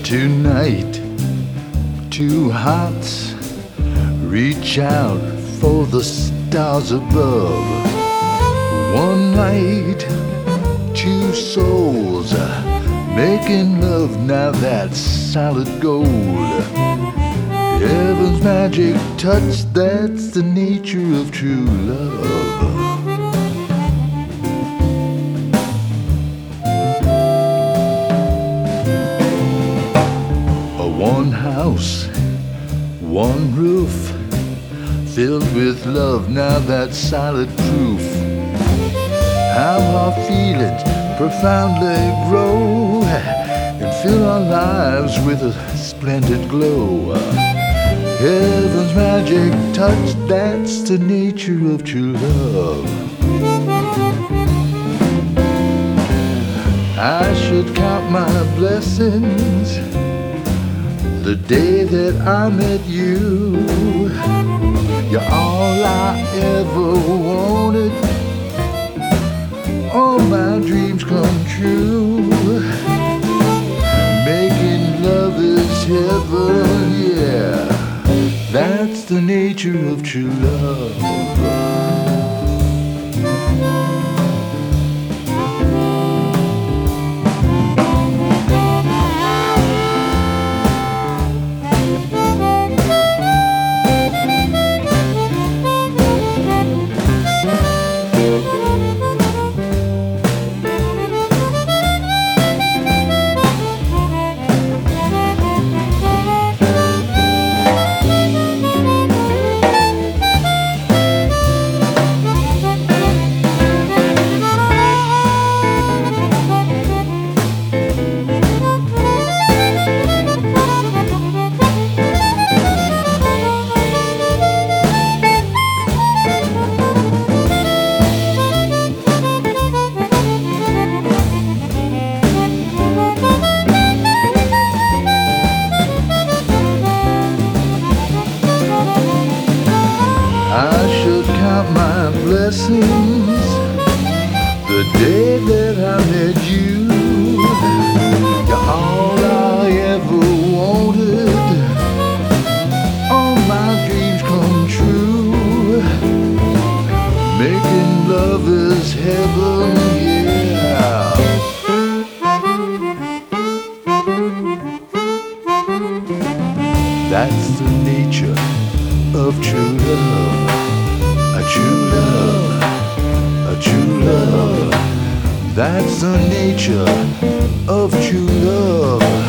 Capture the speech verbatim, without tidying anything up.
Tonight, two hearts reach out for the stars above. One night, two souls making love, now that's solid gold. Heaven's magic touch, that's the nature of true love. One house, one roof, filled with love, now that's solid proof. How our feelings profoundly grow and fill our lives with a splendid glow. Heaven's magic touch, that's the nature of true love. I should count my blessings the day that I met you. You're all I ever wanted, all my dreams come true. Making love is heaven, yeah, that's the nature of true love. I should count my blessings the day that I met you. You're all I ever wanted, all my dreams come true. Making love is heaven, yeah. That's the nature of true love. A true love, a true love, that's the nature of true love.